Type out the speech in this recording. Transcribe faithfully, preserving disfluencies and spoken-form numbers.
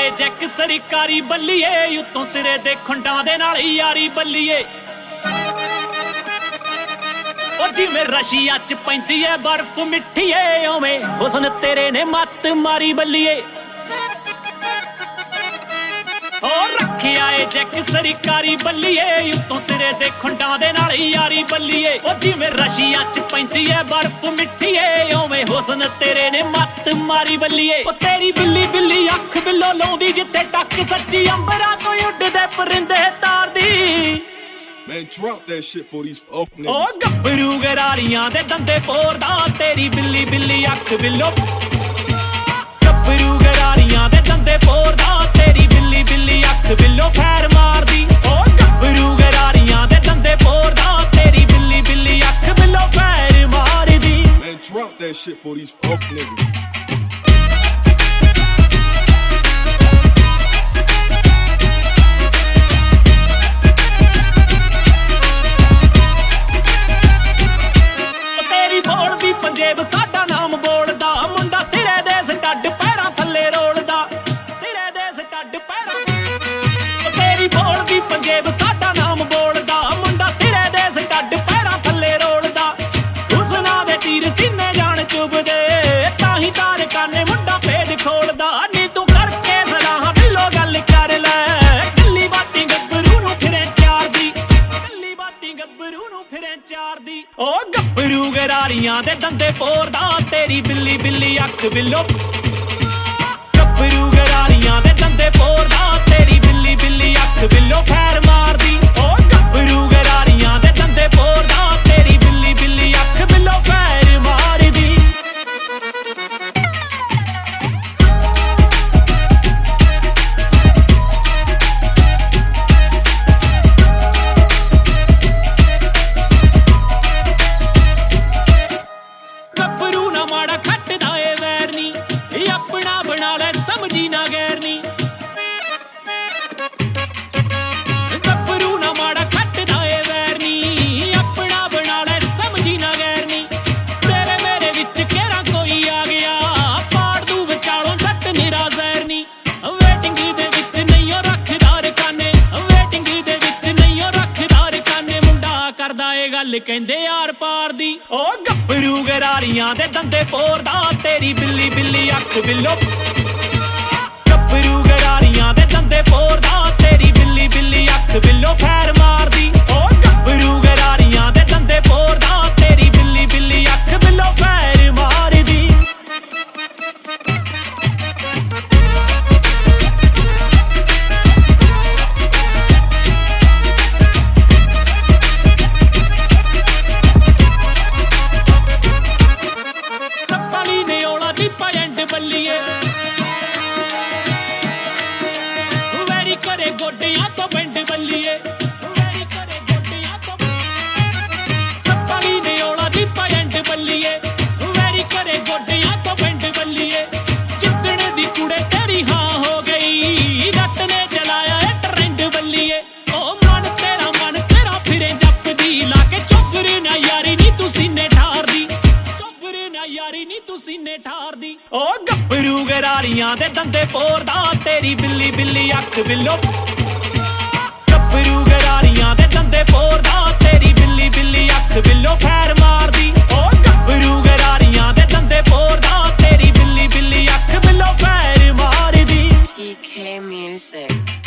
ਆਏ ਜੈਕ ਸਰਕਾਰੀ ਬੱਲੀਏ ਉਤੋਂ ਸਿਰੇ ਦੇ ਖੁੰਡਾਂ ਦੇ ਨਾਲ ਯਾਰੀ ਬੱਲੀਏ ਉਹ ਜਿਵੇਂ ਰਸ਼ੀਆ ਚ ਪੈਂਦੀ ਐ ਬਰਫ਼ ਮਿੱਠੀ ਏ ਓਵੇਂ ਹੁਸਨ ਤੇਰੇ ਨੇ ਮੱਤ ਮਾਰੀ ਬੱਲੀਏ ਉਹ ਰੱਖਿਆ ਏ ਜੈਕ ਸਰਕਾਰੀ ਬੱਲੀਏ ਉਤੋਂ ਸਿਰੇ ਦੇ ਖੁੰਡਾਂ ਦੇ ਨਾਲ ਯਾਰੀ ਬੱਲੀਏ ਉਹ ਜਿਵੇਂ ਰਸ਼ੀਆ ਚ ਪੈਂਦੀ ਐ ਬਰਫ਼ ਮਿੱਠੀ ਏ ਓਵੇਂ ਹੁਸਨ ਤੇਰੇ ਨੇ ਮੱਤ ਮਾਰੀ ਬੱਲੀਏ ਉਹ ਤੇਰੀ ਬਿੱਲੀ ਬਿੱਲੀ ਅੱਖ ਬਿੱਲੋ ਲਾਉਂਦੀ ਜਿੱਥੇ ਟੱਕ ਸੱਚੀ ਅੰਬਰਾਂ ਤੋਂ ਉੱਡਦੇ ਪਰਿੰਦੇ ਤਾਰਦੀ Man, drop that shit for these fuck niggas. Oh, ਗੱਭਰੂ ਗਰਾਰੀਆਂ ਦੇ ਦੰਦੇ ਪੋਰਦਾ ਤੇਰੀ ਬਿੱਲੀ ਬਿੱਲੀ ਅੱਖ ਬਿੱਲੋ ਗੱਭਰੂ ਗਰਾਰੀਆਂ ਦੇ ਦੰਦੇ ਪੋਰਦਾ ਤੇਰੀ ਬਿੱਲੀ ਬਿੱਲੀ ਅੱਖ ਬਿੱਲੋ ਫੈਰ ਮਾਰਦੀ ਓ ਗੱਭਰੂ ਗਰਾਰੀਆਂ ਦੇ ਦੰਦੇ ਪੋਰਦਾ ਤੇਰੀ ਬਿੱਲੀ ਬਿੱਲੀ ਅੱਖ ਬਿੱਲੋ ਫੈਰ ਮਾਰਦੀ Man, drop that shit for these fuck niggas. ਪੰਜੇਬ ਸਾਡਾ ਨਾਮ ਬੋਲਦਾ ਮੁੰਡਾ ਸਿਰੇ ਦੇ ਸਟੱਡ ਪੈਰਾਂ ਥੱਲੇ ਰੋਲਦਾ ਸਿਰੇ ਦੇ ਸਟੱਡ ਪੈਰਾਂ ਤੇਰੀ ਬੋਲਦੀ ਪੰਜੇਬ ਸਾਡਾ ਨਾਮ ਬੋਲਦਾ ਮੁੰਡਾ ਸਿਰੇ ਦੇ ਸਟੱਡ ਪੈਰਾਂ ਥੱਲੇ ਰੋਲਦਾ ਹੁਸਨਾ ਦੇ ਤੀਰ ਸੀਨੇ ਜਾਣ ਚੁਬਦੇ ਤਾਂ ਹੀ ਤਾਰਕਾਨੇ ਮੁੰਡਾ ਭੇਦ ਖੋਲਦਾ ਨੀ ਤੂੰ ਕਰਕੇ ਸਲਾਹ ਬਿੱਲੋ ਗੱਲ ਕਰ ਲੈ ਕੱਲੀ ਬਾਤੀ ਗੱਭਰੂ ਨੂੰ ਫਿਰੇ ਚਾਰਦੀ ਕੱਲੀ ਬਾਤੀ ਗੱਭਰੂ ਨੂੰ ਫਿਰੇ ਚਾਰਦੀ ਓ ਗੱਭਰੂ ਗਰਾਰੀਆਂ ਦੇ ਦੰਦੇ ਪੋਰਦਾ ਤੇਰੀ ਬਿੱਲੀ ਬਿੱਲੀ ਅੱਖ ਬਿੱਲੋ ਗੱਭਰੂ ਗਰਾਰੀਆਂ ਦੇ ਦੰਦੇ ਪੋਰਦਾ ਤੇਰੀ ਬਿੱਲੀ ਬਿੱਲੀ ਅੱਖ ਬਿੱਲੋ ਫੈਰ ਮਾਰਦੀ ਓ ਗੱਭਰੂ ਗਰਾਰੀਆਂ ਦੇ ਦੰਦੇ ਪੋਰਦਾ ਤੇਰੀ ਬਿੱਲੀ ਬਿੱਲੀ ਅੱਖ ਬਿੱਲੋ ਫੈਰ ਮਾਰਦੀ ਆਪਣਾ ਬਣਾ ਲੈ ਸਮਝੀ ਨਾ ਗੈਰਨੀ ਗੱਭਰੂ ਨਾ ਮਾੜਾ ਖੱਟਦਾ ਏ ਵੈਰਨੀ ਆਪਣਾ ਬਣਾ ਲੈ ਸਮਝੀ ਨਾ ਗੈਰਨੀ ਤੇਰੇ ਮੇਰੇ ਵਿੱਚ ਕਿਹੜਾ ਕੋਈ ਆ ਗਿਆ ਪਾੜ ਦੂ ਵਿਚਾਲੋਂ ਜੱਟ ਨਿਰਾ ਜ਼ੈਰਨੀ ਵੇਟਿੰਗ ਦੇ ਵਿੱਚ ਨਹੀਂ ਉਹ ਰੱਖਦਾ ਰਕਾਨੇ ਵੇਟਿੰਗ ਦੇ ਵਿੱਚ ਨਹੀਂ ਉਹ ਰੱਖਦਾ ਰਕਾਨੇ ਮੁੰਡਾ ਕਰਦਾ ਏ ਗੱਲ ਕਹਿੰਦੇ ਯਾਰ ਪਾਰ ਦੀ ਓ ਗੱਭਰੂ ਗਰਾਰੀਆਂ ਦੇ ਦੰਦੇ ਪੋਰਦਾ ਤੇਰੀ ਬਿੱਲੀ ਬਿੱਲੀ ਅੱਖ ਬਿੱਲੋ ਗੱਭਰੂ ਗਰਾਰੀਆਂ ਦੇ ਦੰਦੇ ਪੋਰਦਾ ਤੇਰੀ ਬਿੱਲੀ ਬਿੱਲੀ ਅੱਖ ਬਿੱਲੋ ਫੈਰ ਮਾਰਦੀ ਓ ਗੱਭਰੂ ਗਰਾਰੀਆਂ ਦੇ ਦੰਦੇ ਪੋਰਦਾ ਤੇਰੀ ਬਿੱਲੀ ਬਿੱਲੀ ਅੱਖ ਬਿੱਲੋ ਫੈਰ ਮਾਰਦੀ ਸੱਪਾਲੀ ਨੇ ਔਲਾ ਦੀ ਪੈਂਡ ਬੱਲੀਏ ਵੈਰੀ ਕਰੇ ਗੋਡਿਆਂ ਤੋਂ ਪਿੰਡ ਬੱਲੀਏ ਵੈਰੀ ਕਰੇ ਗੋਡਿਆਂ ਤੋਂ ਸੱਪਾਲੀ ਨੇ ਔਲਾ ਦੀ ਪੈਂਡ ਬੱਲੀਏ ਵੈਰੀ ਕਰੇ ਗੋਡਿਆਂ ਤੋਂ ਪਿੰਡ ਬੱਲੀਏ ਜਿੱਦਣ ਦੀ ਕੁੜੇ ਤੇਰੀ ਹਾਂ ਹੋ ਗਈ ਜੱਟ ਨੇ ਚਲਾਇਆ ਇਹ ਟਰੈਂਡ ਬੱਲੀਏ ਓ ਮਨ ਤੇਰਾ ਮਨ ਤੇਰਾ ਫਿਰੇ ਜੱਪਦੀ ਲਾ ਕੇ ਚੋਗਰੇ ਨਾ ਯਾਰੀ ਨੀ ਤੂੰ ਸੀਨੇ ਠਾਰਦੀ ਯਾਰੀ ਨੀ ਤੂੰ ਸੀਨੇ ਠਾਰਦੀ ਓ ਗੱਭਰੂ ਗਰਾਰੀਆਂ ਦੇ ਦੰਦੇ ਪੋਰਦਾ ਤੇਰੀ ਬਿੱਲੀ ਬਿੱਲੀ ਅੱਖ ਬਿੱਲੋ ਗੱਭਰੂ ਗਰਾਰੀਆਂ ਦੇ ਦੰਦੇ ਪੋਰਦਾ ਤੇਰੀ ਬਿੱਲੀ ਬਿੱਲੀ ਅੱਖ ਬਿੱਲੋ ਫੈਰ ਮਾਰਦੀ ਓ ਗੱਭਰੂ ਗਰਾਰੀਆਂ ਦੇ ਦੰਦੇ ਪੋਰਦਾ ਤੇਰੀ ਬਿੱਲੀ ਬਿੱਲੀ ਅੱਖ ਬਿੱਲੋ ਫੈਰ ਮਾਰਦੀ T K Music